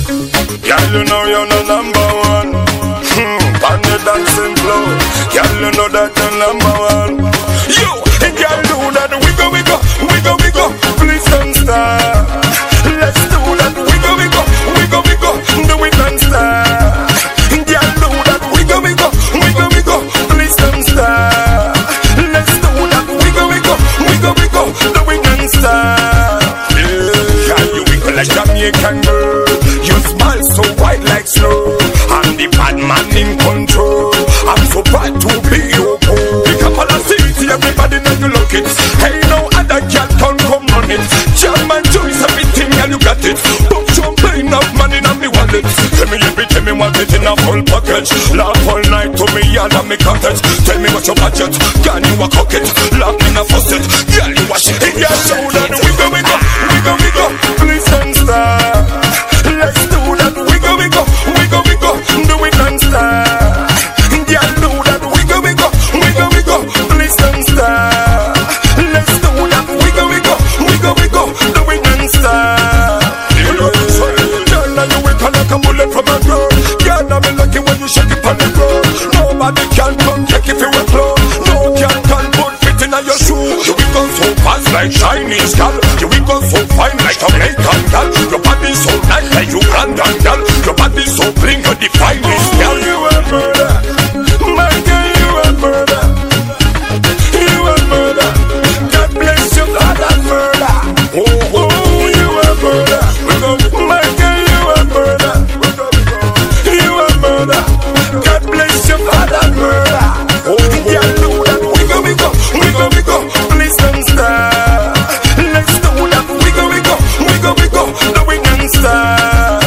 Girl, you know you're the number one. On the dancing floor, girl, you know that you're number one. Yo, girl, do that wiggle, wiggle, wiggle, wiggle. Please don't stop. Let's do that wiggle, wiggle, wiggle, wiggle. Do it non-stop. Girl, do that wiggle, wiggle, wiggle, wiggle. Please don't stop. Let's do that wiggle, wiggle, wiggle, wiggle. Do it non-stop. Yeah, girl, you wiggle like Jamaican girl. You smile so white like snow. I'm the bad man in control. I'm so proud to be your boy. Pick up all the city, everybody know you look it. Hey, no other girl can come on it. Jam and choice, everything, girl, you got it. Put champagne of money in my wallet. Tell me what it in a full package. Laugh all night to me, all of me cottage. Tell me what's your budget. Girl, you a cock it. Lock me in a faucet. Girl, you a shit. Girl, show that wiggle, wiggle, wiggle, wiggle. Please don't stop. Let's do that wiggle, wiggle, wiggle, wiggle. Do it non-stop. Girl, do that wiggle, wiggle, wiggle, wiggle. Please don't stop. Let's do that wiggle, wiggle, wiggle, wiggle. Do it non-stop. Girl, now you wiggle like a bullet from a gun. Girl, now me lucky when you shake it on the ground. Nobody can come check if you a clone. No girl can put fit in your shoe. You wiggle so fast like Chinese girl. You wiggle so fine like Jamaican girl. Your body so nice like Ugandan girl. Your body so bling, you're the finest girl. You a murder, my girl, you a murder. You a murder. God bless you for that murder. Oh, oh, you a murder. My girl, you a murder. You a murder. God bless you for that murder. Oh, girl, do that wiggle, wiggle, wiggle, wiggle. Please don't stop. Let's do that wiggle, wiggle, wiggle, wiggle. Do it non-stop.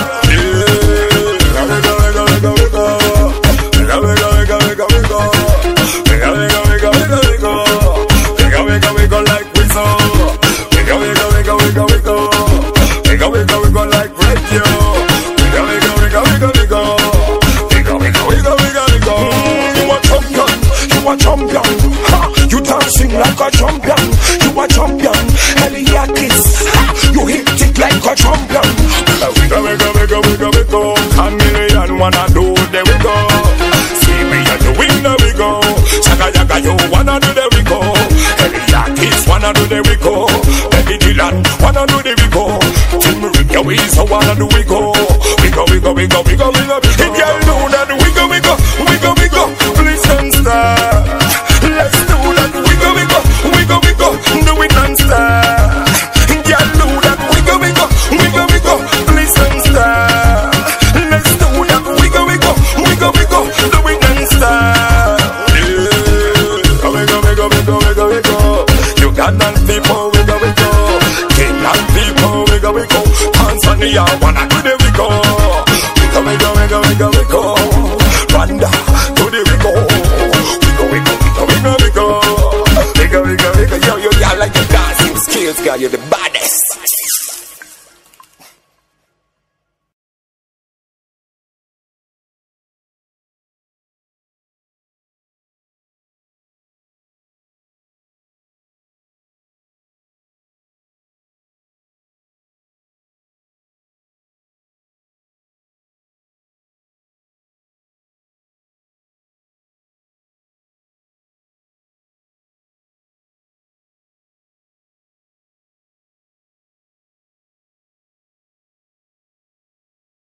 Like a champion, you a champion. Eliakis, you hit it like a champion. Wiggle, wiggle, wiggle, wiggle, wiggle. Chameleon wanna do the wiggle. See me and you win the wiggle. Shaka yaga, you wanna do the wiggle. Eliakis wanna do the wiggle. Baby Dylan wanna do the wiggle. Tim Rick, we so wanna do wiggle. Wiggle, wiggle, wiggle, wiggle, wiggle. If you do that wiggle, wiggle, wiggle, wiggle, please don't stop. Let's do that wiggle, wiggle, wiggle, wiggle, do it non-stop. Girl, do that wiggle, wiggle, wiggle, wiggle, please don't stop. Let's do that wiggle, wiggle, wiggle, wiggle, do it non-stop. Yeah, wiggle, wiggle, wiggle, wiggle, wiggle. Ugandan people, wiggle, wiggle. Kenyan people, wiggle, wiggle. Tanzania wanna do the wiggle. Wiggle, wiggle, wiggle, wiggle, wiggle. Rwanda, do the wiggle. Wiggle, wiggle, wiggle, wiggle, wiggle. Yo, you got like your dancing skills, girl. You're the